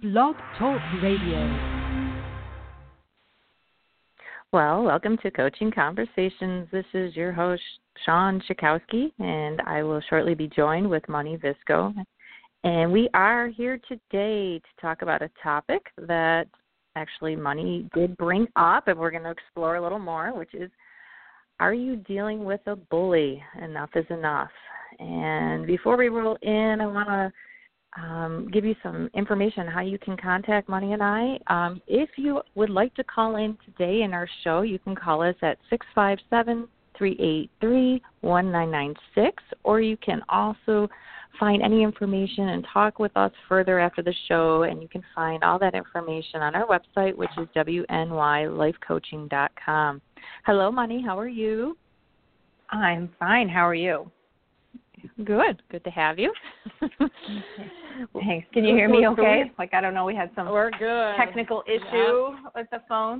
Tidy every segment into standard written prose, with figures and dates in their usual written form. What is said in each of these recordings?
Blog Talk Radio. Well, welcome to Coaching Conversations. This is your host, Sean Chakowski, and I will shortly be joined with Moni Visco. And we are here today to talk about a topic that actually Moni did bring up, and we're going to explore a little more, which is, are you dealing with a bully? Enough is enough. And before we roll in, I want to give you some information on how you can contact Moni and I. If you would like to call in today in our show, you can call us at 657-383-1996, or you can also find any information and talk with us further after the show, and you can find all that information on our website, which is WNYLifeCoaching.com. Hello, Moni. How are you? I'm fine. How are you? Good. Good to have you. Thanks. Can you hear me okay? Like, I don't know, we had some We're good. technical issue with the phone.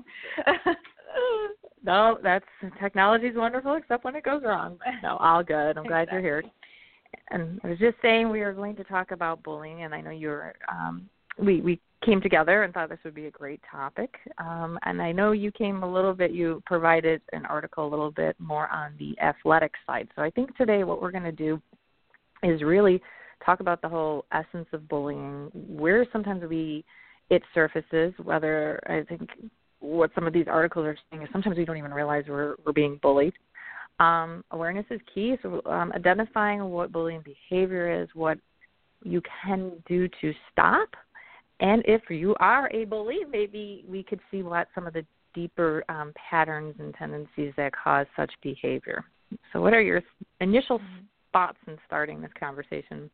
No, technology's wonderful except when it goes wrong. No, all good. I'm glad you're here. And I was just saying we are going to talk about bullying, and I know you're we came together and thought this would be a great topic. And I know you provided an article a little bit more on the athletic side. So I think today what we're going to do is really talk about the whole essence of bullying, where sometimes it surfaces, whether I think what some of these articles are saying is sometimes we don't even realize we're being bullied. Awareness is key, so identifying what bullying behavior is, what you can do to stop, and if you are a bully, maybe we could see what some of the deeper patterns and tendencies that cause such behavior. So what are your initial thoughts in starting this conversation?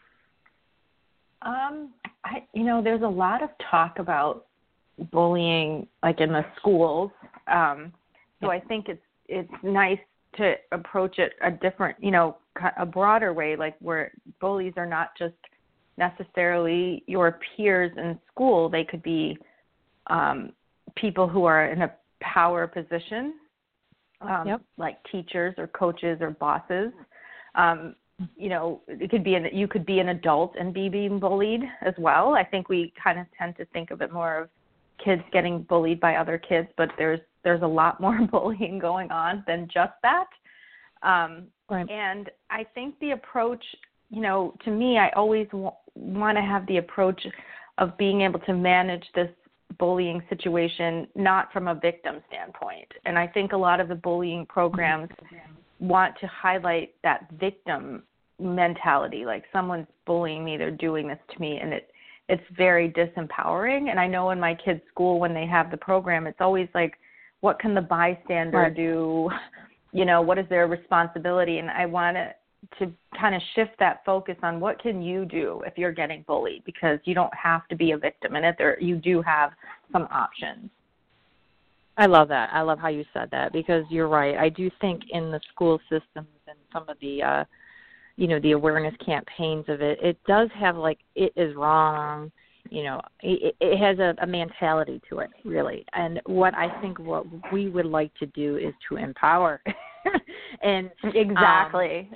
There's a lot of talk about bullying, like in the schools. So I think it's nice to approach it a different, a broader way, like where bullies are not just necessarily your peers in school. They could be people who are in a power position, like teachers or coaches or bosses. It could be you could be an adult and be being bullied as well. I think we kind of tend to think of it more of kids getting bullied by other kids, but there's a lot more bullying going on than just that. Right. And I think the approach, to me, I always want to have the approach of being able to manage this bullying situation, not from a victim standpoint. And I think a lot of the bullying programs want to highlight that victim mentality, like someone's bullying me, they're doing this to me, and it's very disempowering. And I know in my kids' school when they have the program, it's always like, what can the bystander do? What is their responsibility? And I want to kind of shift that focus on what can you do if you're getting bullied, because you don't have to be a victim in it. You do have some options. I love that. I love how you said that, because you're right. I do think in the school systems and some of the, the awareness campaigns of it, it does have it is wrong. It has a mentality to it, really. And what we would like to do is to empower. And Exactly.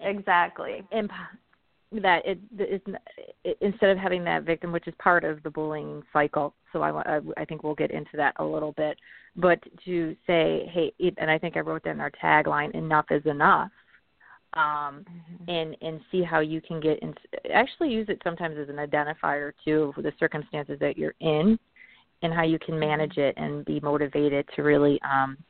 That instead of having that victim, which is part of the bullying cycle. So I think we'll get into that a little bit. But to say, hey, and I think I wrote that in our tagline, enough is enough. And see how you can actually use it sometimes as an identifier too for the circumstances that you're in, and how you can manage it and be motivated to really,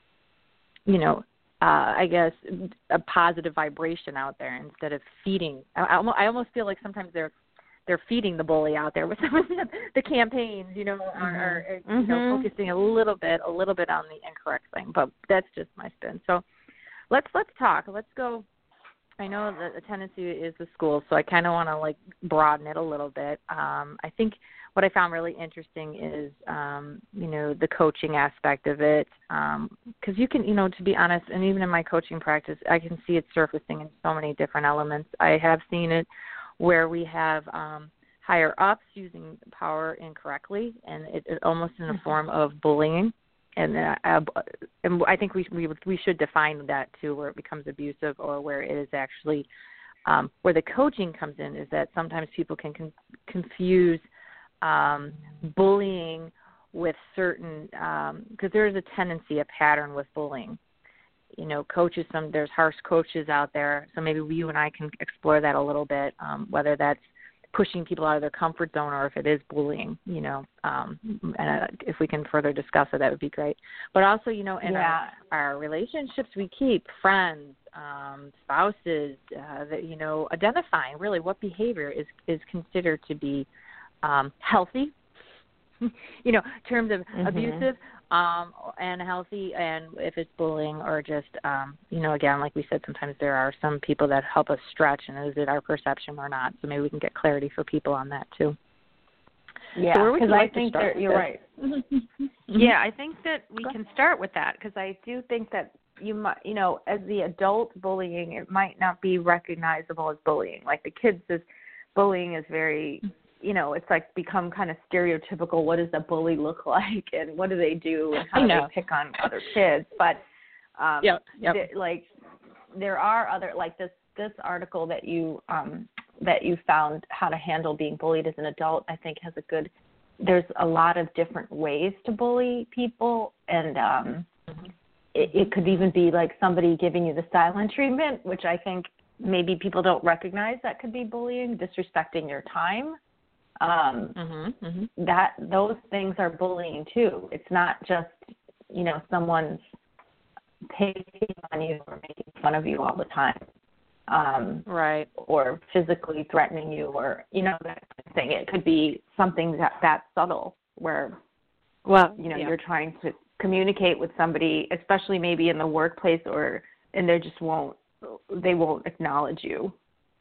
I guess a positive vibration out there instead of feeding. I almost feel like sometimes they're feeding the bully out there with some of the campaigns, are focusing a little bit on the incorrect thing. But that's just my spin. So let's talk. Let's go. I know that the tendency is the school, so I kind of want to broaden it a little bit. I think what I found really interesting is, the coaching aspect of it, because you can, to be honest, and even in my coaching practice, I can see it surfacing in so many different elements. I have seen it where we have higher ups using power incorrectly, and it almost in the form of bullying. And I think we should define that too, where it becomes abusive or where it is actually where the coaching comes in, is that sometimes people can confuse bullying with certain, because there is a tendency, a pattern with bullying. You know, coaches, there's harsh coaches out there, so maybe you and I can explore that a little bit, whether that's pushing people out of their comfort zone or if it is bullying, you know, and if we can further discuss it, that would be great. But also, you know, in our relationships we keep, friends, spouses, that, you know, identifying really what behavior is considered to be healthy, you know, in terms of abusive and healthy, and if it's bullying or just, you know, again, like we said, sometimes there are some people that help us stretch, and is it our perception or not? So maybe we can get clarity for people on that too. Yeah, because I think that you're right. Yeah, I think that we can start with that, because I do think that you might, you know, as the adult bullying, it might not be recognizable as bullying. Like the kids' bullying is very, you know, it's like become kind of stereotypical. What does a bully look like, and what do they do, and how do they pick on other kids? But like there are other, like this article that you found, how to handle being bullied as an adult, I think has there's a lot of different ways to bully people, and it could even be like somebody giving you the silent treatment, which I think maybe people don't recognize that could be bullying, disrespecting your time. That those things are bullying too. It's not just, you know, someone's picking on you or making fun of you all the time, right, or physically threatening you, or, you know, that kind of thing. It could be something that subtle, where, well, you know, you're trying to communicate with somebody, especially maybe in the workplace, and they won't acknowledge you.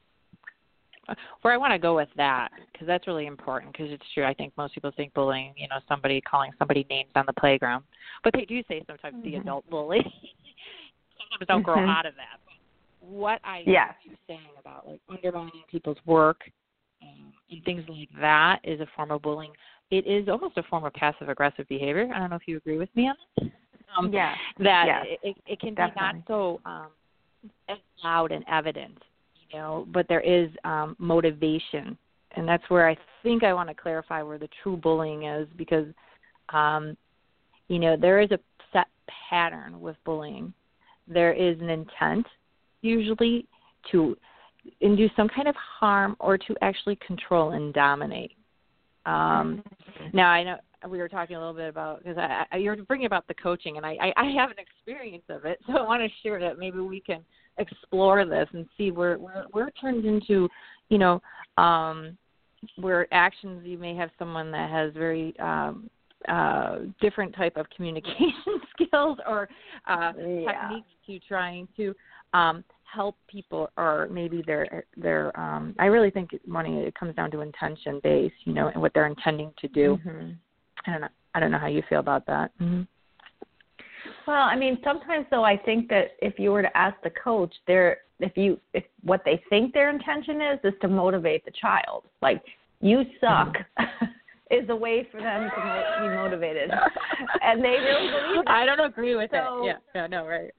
Where I want to go with that, because that's really important, because it's true. I think most people think bullying, you know, somebody calling somebody names on the playground. But they do say sometimes the adult bully. Sometimes don't grow out of that. But what I hear you saying about, like, undermining people's work and things like that is a form of bullying. It is almost a form of passive-aggressive behavior. I don't know if you agree with me on that. That it can definitely be not so loud and evident, you know, but there is motivation. And that's where I think I want to clarify where the true bullying is, because, you know, there is a set pattern with bullying. There is an intent, usually, to induce some kind of harm or to actually control and dominate. Now, I know we were talking a little bit about, because you're bringing about the coaching, and I have an experience of it, so I want to share that. Maybe we can explore this and see where it turns into, you know, where actions, you may have someone that has very different type of communication skills or techniques to trying to help people, or maybe they're I really think it comes down to intention based, you know, and what they're intending to do. I don't know how you feel about that. Well, I mean, sometimes though, I think that if you were to ask the coach, if what they think their intention is to motivate the child, like, you suck, is a way for them to be motivated, and they really believe it. I don't agree with it. Yeah, no, right.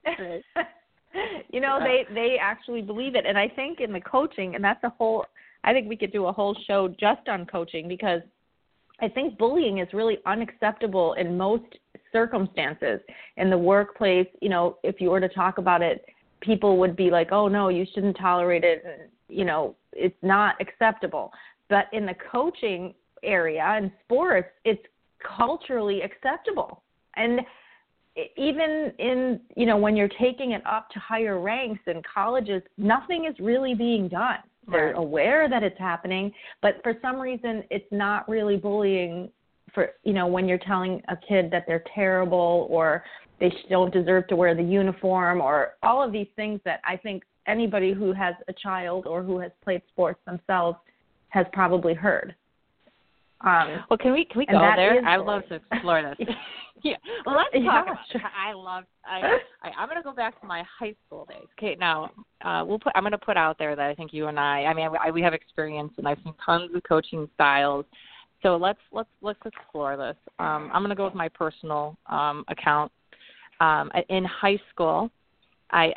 You know, they actually believe it, and I think in the coaching, and that's I think we could do a whole show just on coaching, because I think bullying is really unacceptable in most circumstances. In the workplace, you know, if you were to talk about it, people would be like, oh, no, you shouldn't tolerate it. And, you know, it's not acceptable. But in the coaching area and sports, it's culturally acceptable. And even in, you know, when you're taking it up to higher ranks in colleges, nothing is really being done. They're aware that it's happening, but for some reason it's not really bullying, for, you know, when you're telling a kid that they're terrible or they don't deserve to wear the uniform, or all of these things that I think anybody who has a child or who has played sports themselves has probably heard. Well, can we go there? I'd love to explore this. Yeah. Well, let's talk. Sure. I'm going to go back to my high school days. Okay. Now, I'm going to put out there that I think you and I mean, we have experience, and I've seen tons of coaching styles. So let's explore this. I'm going to go with my personal account. In high school, I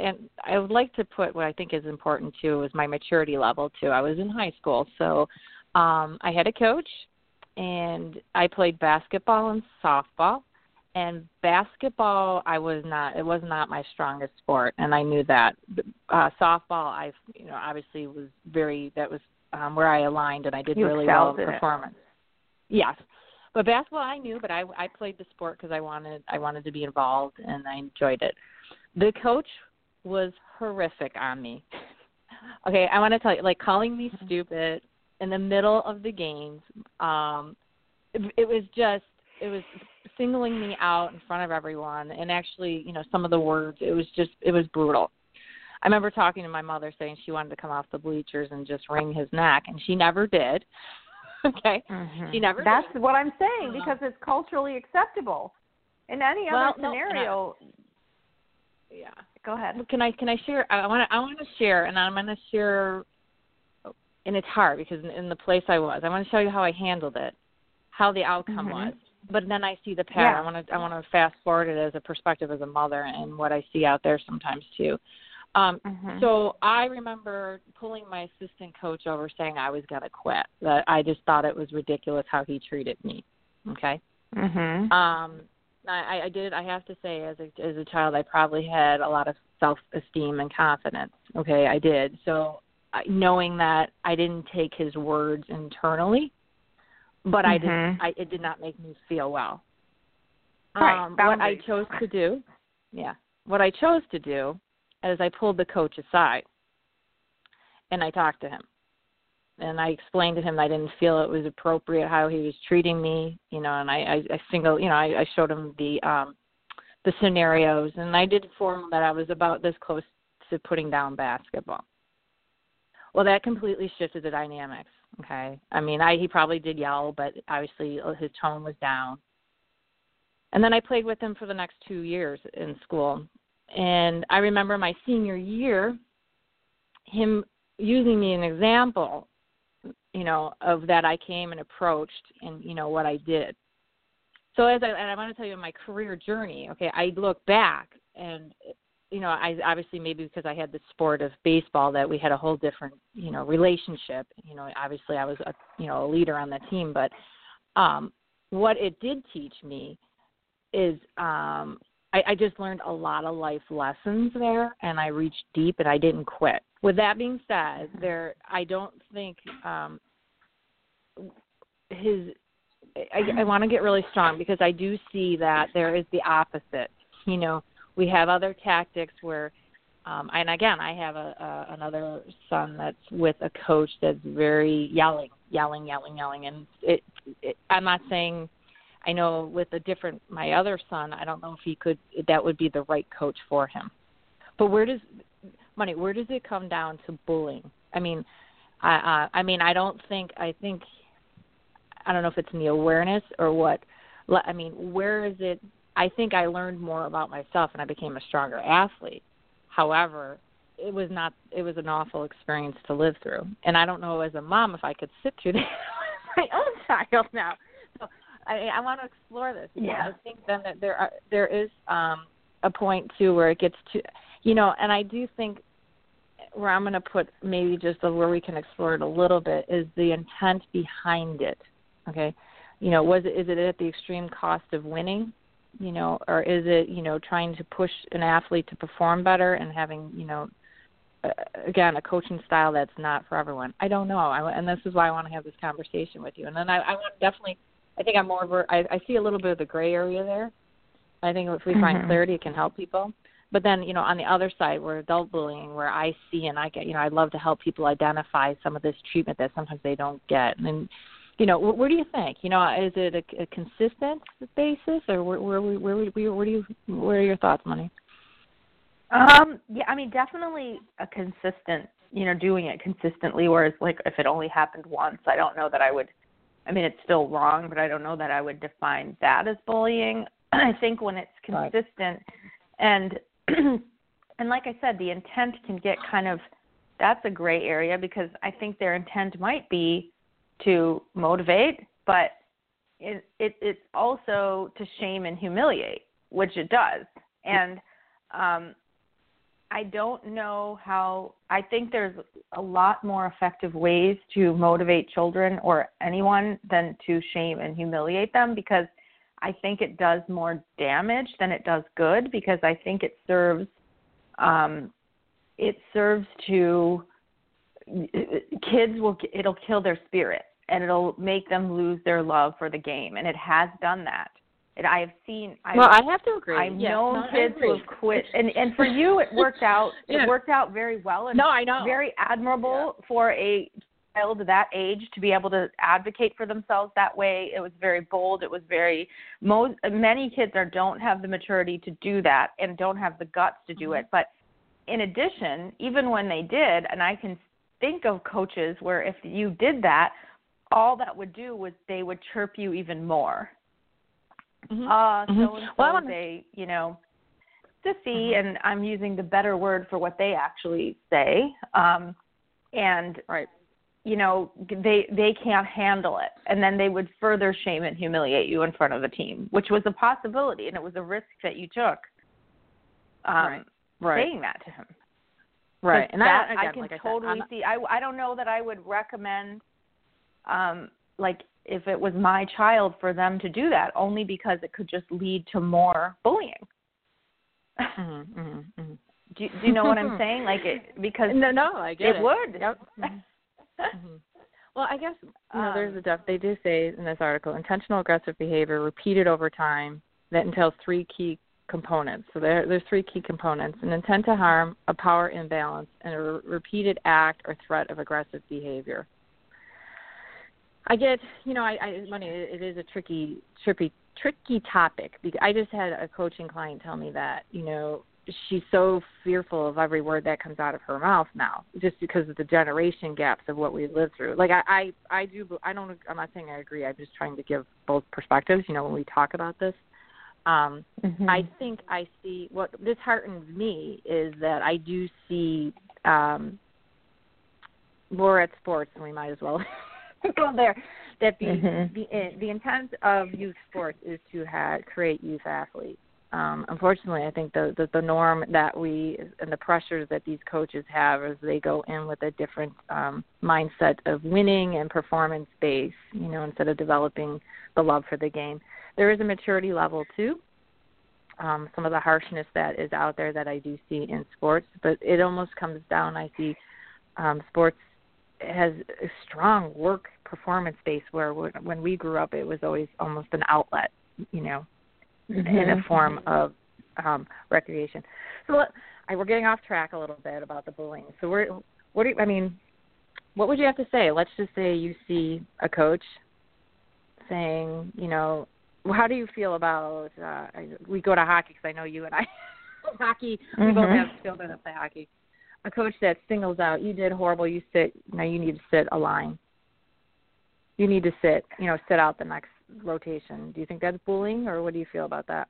would like to put what I think is important too is my maturity level too. I was in high school, so I had a coach, and I played basketball and softball. And basketball, it was not my strongest sport, and I knew that. Softball, obviously that was where I aligned, and I did really well in performance. Yes. But basketball I knew, but I played the sport because I wanted to be involved, and I enjoyed it. The coach was horrific on me. Okay, I want to tell you, like calling me stupid in the middle of the games. It was singling me out in front of everyone, and actually, some of the words, it was brutal. I remember talking to my mother saying she wanted to come off the bleachers and just wring his neck, and she never did. Okay, she never. That's did. what I'm saying, because it's culturally acceptable. In any other scenario. Yeah. Go ahead. Can I share? I want to share, and I'm going to share. And it's hard because in the place I want to show you how I handled it, how the outcome was. But then I see the pattern. Yeah. I want to fast forward it as a perspective as a mother and what I see out there sometimes too. So I remember pulling my assistant coach over saying I was going to quit. That I just thought it was ridiculous how he treated me. Okay. I did. I have to say, as a child, I probably had a lot of self-esteem and confidence. Okay, I did. So knowing that I didn't take his words internally, but it did not make me feel well. Right. What I chose to do is I pulled the coach aside and I talked to him. And I explained to him I didn't feel it was appropriate how he was treating me, and I showed him the scenarios, and I did inform him that I was about this close to putting down basketball. Well, that completely shifted the dynamics. Okay, I mean, he probably did yell, but obviously his tone was down. And then I played with him for the next 2 years in school, and I remember my senior year, him using me an example, of that I came and approached and, what I did. So I want to tell you my career journey, okay, I look back and, I obviously maybe because I had the sport of baseball that we had a whole different, relationship. Obviously I was, a leader on the team, but what it did teach me is I just learned a lot of life lessons there, and I reached deep and I didn't quit. With that being said, I don't think I want to get really strong because I do see that there is the opposite. We have other tactics where, and again, I have another son that's with a coach that's very yelling, and I'm not saying. I know with my other son, I don't know if that would be the right coach for him. But where does it come down to bullying? I mean, I think, I don't know if it's in the awareness or what. I mean, where is it? I think I learned more about myself and I became a stronger athlete. However, it was an awful experience to live through. And I don't know as a mom if I could sit through that with my own child now. So I want to explore this. Yeah. I think then that there is a point too where it gets to, and I do think where I'm going to put maybe just where we can explore it a little bit is the intent behind it. Okay, is it at the extreme cost of winning, or is it trying to push an athlete to perform better and having again a coaching style that's not for everyone? I don't know, and this is why I want to have this conversation with you. And then I want definitely. I think I'm more of I see a little bit of the gray area there. I think if we find clarity, it can help people. But then, on the other side, where adult bullying, where I see and I get, I'd love to help people identify some of this treatment that sometimes they don't get. And, where do you think? Is it a consistent basis, or where are your thoughts, Money? Yeah, I mean, definitely a consistent, doing it consistently. Whereas, like, if it only happened once, I don't know that I would. I mean, it's still wrong, but I don't know that I would define that as bullying. I think when it's consistent and like I said, the intent can get that's a gray area because I think their intent might be to motivate, but it's also to shame and humiliate, which it does. And I don't know how. I think there's a lot more effective ways to motivate children or anyone than to shame and humiliate them, because I think it does more damage than it does good, because I think it serves to it'll kill their spirit, and it'll make them lose their love for the game, and it has done that. I have to agree. I've known kids who have quit, and for you, it worked out. It worked out very well, and I know. Very admirable for a child that age to be able to advocate for themselves that way. It was very bold. It was many kids don't have the maturity to do that and don't have the guts to do it. But in addition, even when they did, and I can think of coaches where if you did that, all that would do was they would chirp you even more. So they, sissy, and I'm using the better word for what they actually say. And right. They can't handle it. And then they would further shame and humiliate you in front of the team, which was a possibility, and it was a risk that you took saying that to him. Right. And that, I can totally see. I don't know that I would recommend, if it was my child, for them to do that, only because it could just lead to more bullying. Do you know what I'm saying? Because no, I get it. It would. Yep. Well, I guess they do say in this article, intentional aggressive behavior repeated over time that entails 3 key components. So there's 3 key components: an intent to harm, a power imbalance, and a repeated act or threat of aggressive behavior. I get, it is a tricky topic. Because I just had a coaching client tell me that, she's so fearful of every word that comes out of her mouth now, just because of the generation gaps of what we've lived through. I'm not saying I agree. I'm just trying to give both perspectives, when we talk about this. I think I see what disheartens me is that I do see more at sports, and we might as well go there, that the intent of youth sports is to create youth athletes. Unfortunately, I think the norm that and the pressures that these coaches have as they go in with a different mindset of winning and performance based, instead of developing the love for the game. There is a maturity level too. Some of the harshness that is out there that I do see in sports, but it almost comes down. I see sports has a strong work performance base where when we grew up, it was always almost an outlet, in a form of recreation. So we're getting off track a little bit about the bullying. So what would you have to say? Let's just say you see a coach saying, how do you feel about, we go to hockey because I know you and I, hockey, we both have children that play hockey. A coach that singles out, you did horrible, you need to sit a line. You need to sit out the next rotation. Do you think that's bullying, or what do you feel about that?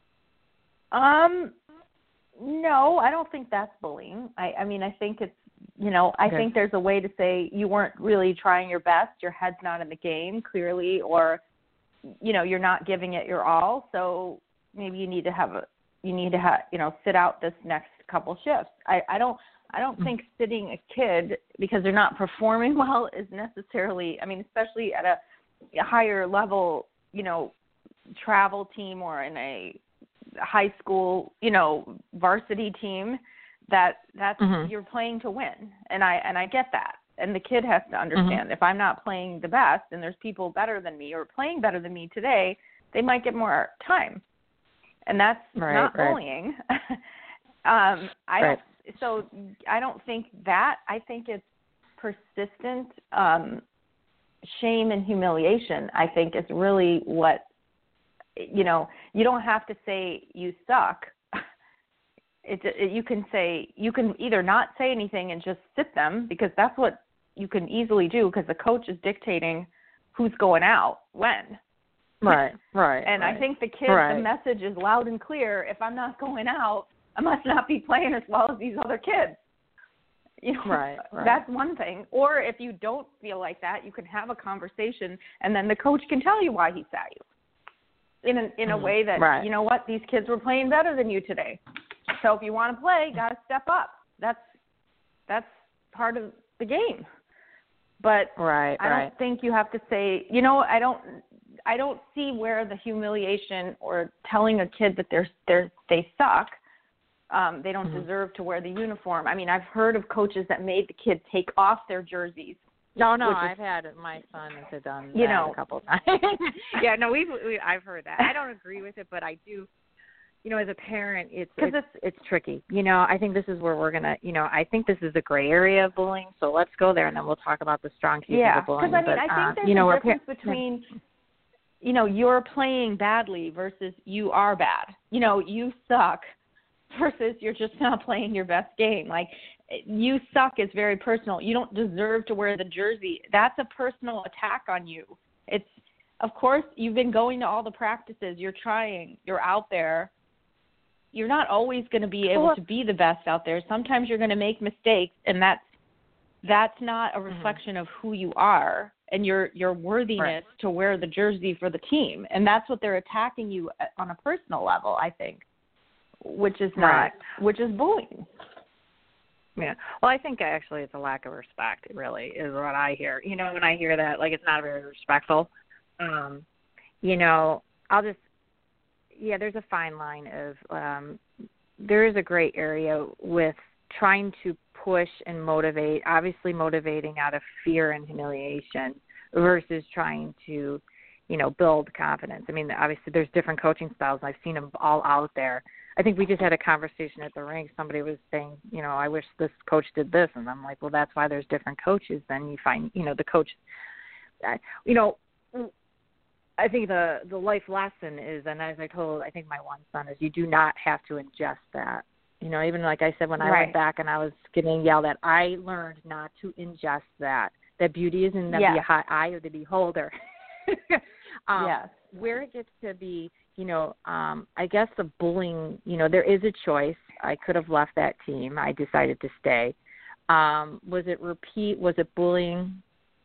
No, I don't think that's bullying. I think it's, I think there's a way to say you weren't really trying your best, your head's not in the game, clearly, or, you're not giving it your all, so maybe you need to sit out this next couple shifts. I don't think sitting a kid because they're not performing well is necessarily, especially at a higher level, travel team or in a high school, varsity team, that's you're playing to win. And I get that. And the kid has to understand if I'm not playing the best and there's people better than me or playing better than me today, they might get more time. And that's not bullying. So I don't think that. I think it's persistent shame and humiliation. I think is really what, you don't have to say you suck. You can either not say anything and just sit them, because that's what you can easily do, because the coach is dictating who's going out when. Right. And I think the kid, the message is loud and clear. If I'm not going out, I must not be playing as well as these other kids. Right. That's one thing. Or if you don't feel like that, you can have a conversation, and then the coach can tell you why he sat you in a way that, you know what, these kids were playing better than you today. So if you want to play, got to step up. That's part of the game. But I don't think you have to say, I don't see where the humiliation or telling a kid that they suck, they don't deserve to wear the uniform. I mean, I've heard of coaches that made the kid take off their jerseys. No, I've had my son has done that a couple of times. Yeah, no, I've heard that. I don't agree with it, but I do. As a parent, it's tricky. I think this is where we're gonna. I think this is a gray area of bullying. So let's go there, and then we'll talk about the strong cases of bullying. Yeah, because I think there's a difference between, you're playing badly versus you are bad. You suck versus you're just not playing your best game. Like, you suck is very personal. You don't deserve to wear the jersey. That's a personal attack on you. It's, of course, you've been going to all the practices. You're trying. You're out there. You're not always going to be able to be the best out there. Sometimes you're going to make mistakes, and that's not a reflection of who you are and your worthiness to wear the jersey for the team. And that's what they're attacking you on a personal level, I think, which is bullying. Yeah. Well, I think actually it's a lack of respect, really, is what I hear. When I hear that, like, it's not very respectful. There's a fine line of there is a gray area with trying to push and motivate, obviously motivating out of fear and humiliation versus trying to, build confidence. I mean, obviously there's different coaching styles, and I've seen them all out there. I think we just had a conversation at the rink. Somebody was saying, I wish this coach did this. And I'm like, well, that's why there's different coaches. Then you find, the coach, I think the life lesson is, and as I told, I think my one son, is you do not have to ingest that. Even like I said, when I went back and I was getting yelled at, I learned not to ingest that. That beauty is in the eye of the beholder. Where it gets to be, I guess the bullying, there is a choice. I could have left that team. I decided to stay. Was it bullying?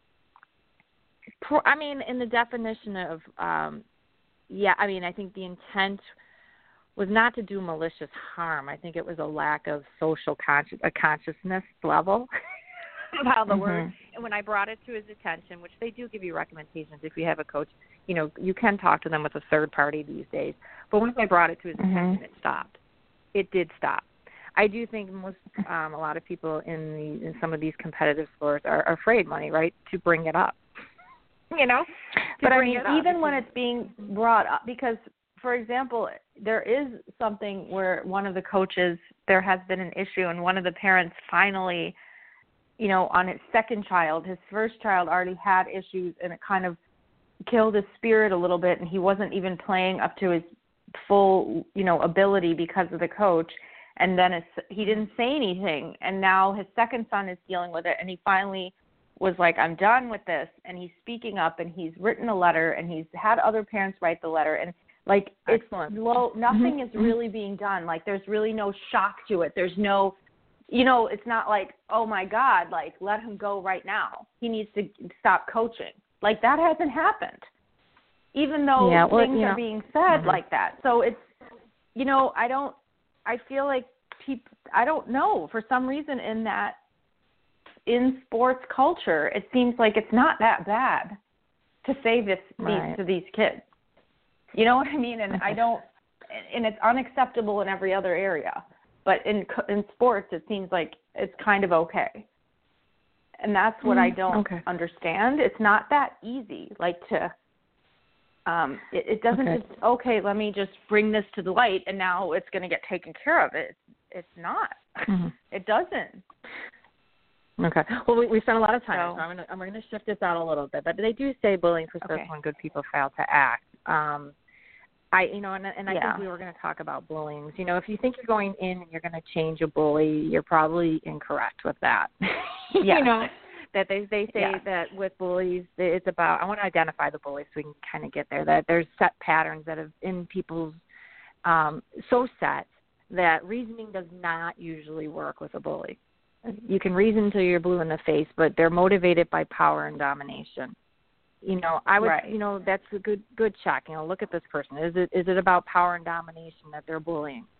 I mean, in the definition of, I think the intent was not to do malicious harm. I think it was a lack of social consciousness level of how the word. And when I brought it to his attention, which they do give you recommendations if you have a coach, you can talk to them with a third party these days. But once I brought it to his attention, it stopped. It did stop. I do think a lot of people in some of these competitive sports are afraid, Money, right, to bring it up. But I mean, even when it's being brought up, because, for example, there is something where one of the coaches, there has been an issue, and one of the parents finally, on his second child, his first child already had issues, and it kind of killed his spirit a little bit, and he wasn't even playing up to his full, ability because of the coach. And then he didn't say anything, and now his second son is dealing with it, and he finally was like, I'm done with this, and he's speaking up, and he's written a letter, and he's had other parents write the letter, and like, it's low, nothing is really being done. Like, there's really no shock to it. There's no, it's not like, oh my God, like, let him go right now. He needs to stop coaching. Like, that hasn't happened, even though things are being said like that. So it's, I feel like I don't know, for some reason in sports culture, it seems like it's not that bad to say these to these kids. You know what I mean? And and it's unacceptable in every other area. But in sports, it seems like it's kind of okay. And that's what I don't understand. It's not that easy, like to, it doesn't just, let me just bring this to the light and now it's going to get taken care of. It's not. It doesn't. Okay. Well, we spent a lot of time, so I'm going to shift this out a little bit. But they do say bullying persists when good people fail to act. I think we were going to talk about bullying. If you think you're going in and you're going to change a bully, you're probably incorrect with that. That they say that with bullies, it's about, I want to identify the bullies so we can kind of get there, that there's set patterns that have in people's, so set that reasoning does not usually work with a bully. You can reason till you're blue in the face, but they're motivated by power and domination. I would, that's a good check. Look at this person. Is it about power and domination that they're bullying?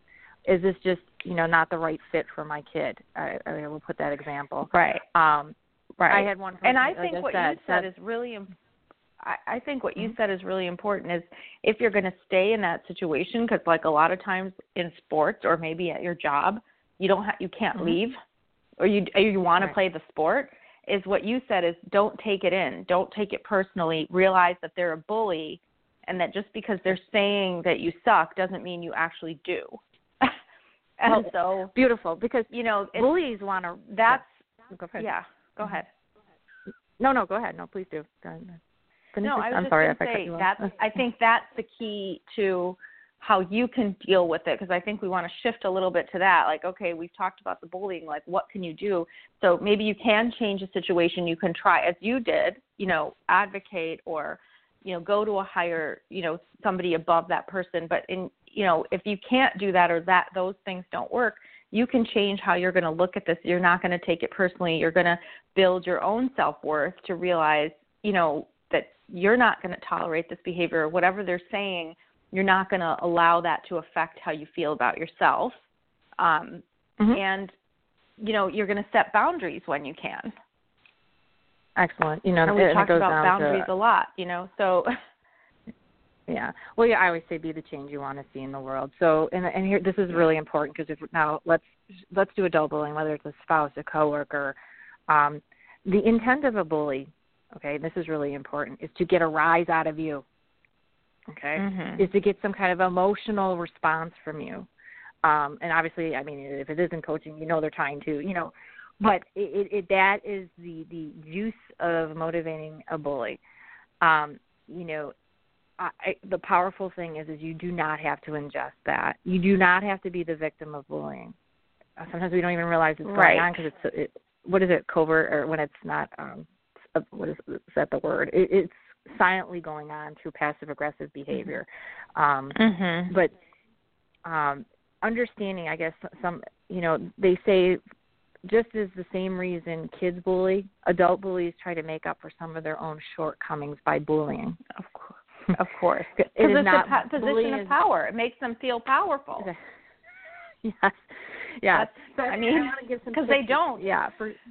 is this just, not the right fit for my kid? I will put that example. Right. Right. I had one person, and I think what you said is really I think what you said is really important is if you're going to stay in that situation, because like a lot of times in sports or maybe at your job, you can't leave, or you want to play the sport, is what you said is don't take it in. Don't take it personally. Realize that they're a bully and that just because they're saying that you suck doesn't mean you actually do. And so beautiful, because, bullies want to. That's. Go ahead. Yeah, go ahead. No, go ahead. No, please do. Go ahead. No, I was just going to say I think that's the key to how you can deal with it, because I think we want to shift a little bit to that. Like, okay, we've talked about the bullying. Like, what can you do? So maybe you can change the situation. You can try, as you did, advocate or, go to a higher, somebody above that person. But if you can't do that or that those things don't work, you can change how you're going to look at this. You're not going to take it personally. You're going to build your own self-worth to realize, that you're not going to tolerate this behavior or whatever they're saying. You're not going to allow that to affect how you feel about yourself. And, you're going to set boundaries when you can. Excellent. And we talked about boundaries a lot, so. Yeah. Well, I always say be the change you want to see in the world. So, and here, this is really important, because now let's do adult bullying, whether it's a spouse, a coworker. The intent of a bully, okay, this is really important, is to get a rise out of you. Okay, is to get some kind of emotional response from you. And obviously, I mean, if it isn't coaching, they're trying to, but that is the juice of motivating a bully. The powerful thing is you do not have to ingest that. You do not have to be the victim of bullying. Sometimes we don't even realize it's going on, because what is it, covert, or when it's not, what is that the word? It's silently going on through passive-aggressive behavior. But understanding, I guess, they say just as the same reason kids bully, adult bullies try to make up for some of their own shortcomings by bullying. Of course. Because it's a position of power. It makes them feel powerful. Yes. Yeah. Because they don't. Yeah.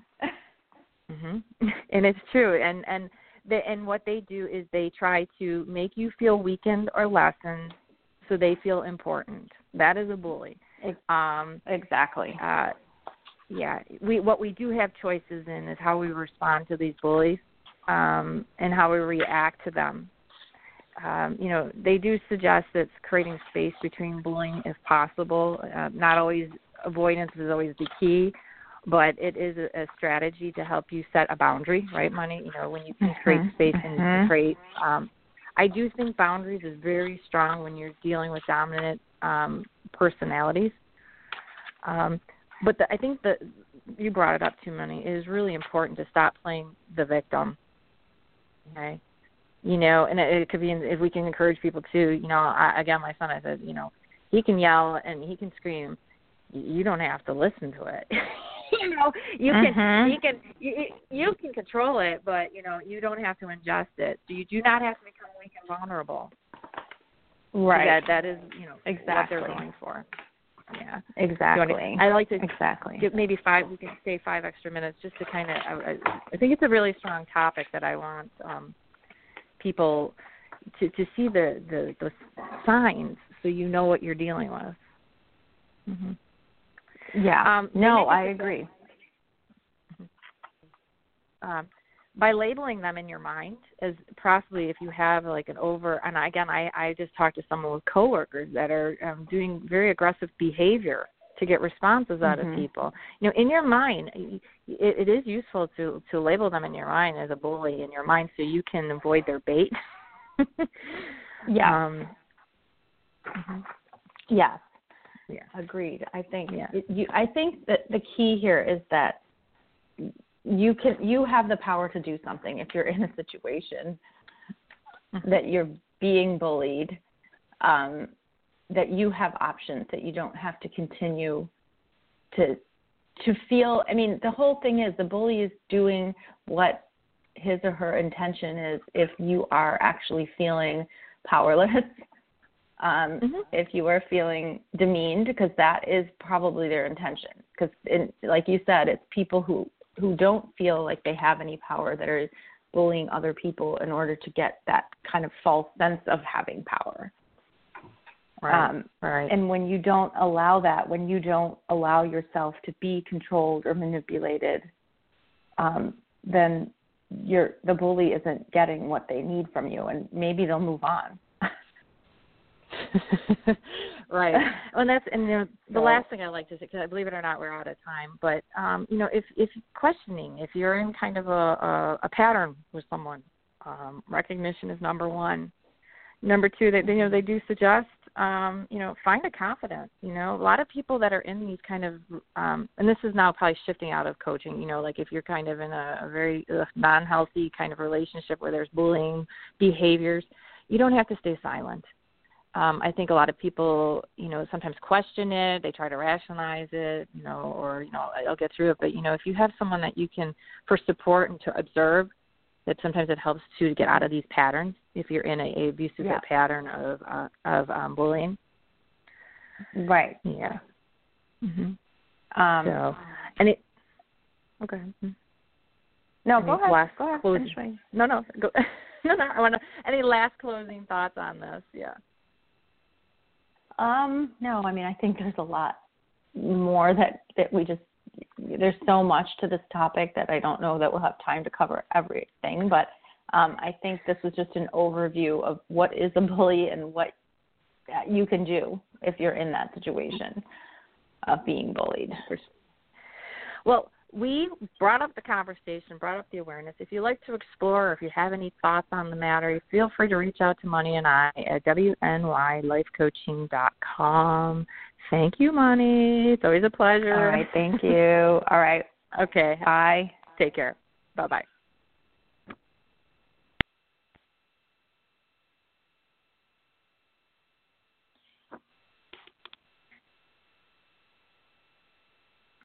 And it's true. And what they do is they try to make you feel weakened or lessened, so they feel important. That is a bully. Exactly. What we do have choices in is how we respond to these bullies, and how we react to them. They do suggest that creating space between bullying if possible. Not always, avoidance is always the key, but it is a strategy to help you set a boundary, right, Money? When you can create space and create. I do think boundaries is very strong when you're dealing with dominant personalities. But I think that you brought it up too, Money. It is really important to stop playing the victim. Okay. And it could be, if we can encourage people to, again, my son, I said, he can yell and he can scream. You don't have to listen to it. You can control it, but, you don't have to ingest it. So you do not have to become weak and vulnerable. Right. That is, exactly what they're going for. Yeah. Exactly. I'd like to give maybe we can stay 5 extra minutes just to kind of, I think it's a really strong topic that I want people to see the signs, so you know what you're dealing with. Yeah. No, I agree. By labeling them in your mind, as possibly if you have like an and again, I just talked to someone with coworkers that are doing very aggressive behavior to get responses out of people. In your mind, it is useful to label them in your mind as a bully in your mind, so you can avoid their bait. Yeah. Yes. Yeah. Agreed. I think. Yeah. I think that the key here is that you have the power to do something if you're in a situation that you're being bullied. That you have options, that you don't have to continue to feel. I mean, the whole thing is the bully is doing what his or her intention is if you are actually feeling powerless if you are feeling demeaned, because that is probably their intention. Because, like you said, it's people who don't feel like they have any power that are bullying other people in order to get that kind of false sense of having power. Right. Right. And when you don't allow that, when you don't allow yourself to be controlled or manipulated, then the bully isn't getting what they need from you, and maybe they'll move on. Right. The last thing I like to say, because believe it or not, we're out of time, but if questioning, if you're in kind of a pattern with someone, recognition is number one. Number two, they do suggest find a confidant. A lot of people that are in these kind of and this is now probably shifting out of coaching, like if you're kind of in a very non-healthy kind of relationship where there's bullying behaviors, you don't have to stay silent. I think a lot of people, sometimes question it. They try to rationalize it, or, I'll get through it. But, if you have someone that you can, for support and to observe, that sometimes it helps to get out of these patterns if you're in a abusive pattern of bullying. Right. Yeah. Mm-hmm. Okay. No, go ahead. Go ahead. No. Go. No. I want to. Any last closing thoughts on this? Yeah. No, I think there's a lot more that we just, there's so much to this topic that I don't know that we'll have time to cover everything, but I think this was just an overview of what is a bully and what you can do if you're in that situation of being bullied. Well, we brought up the conversation, brought up the awareness. If you'd like to explore or if you have any thoughts on the matter, feel free to reach out to Money and I at WNYLifeCoaching.com. Thank you, Money. It's always a pleasure. All right, thank you. All right. Okay. Bye. Take care. Bye-bye.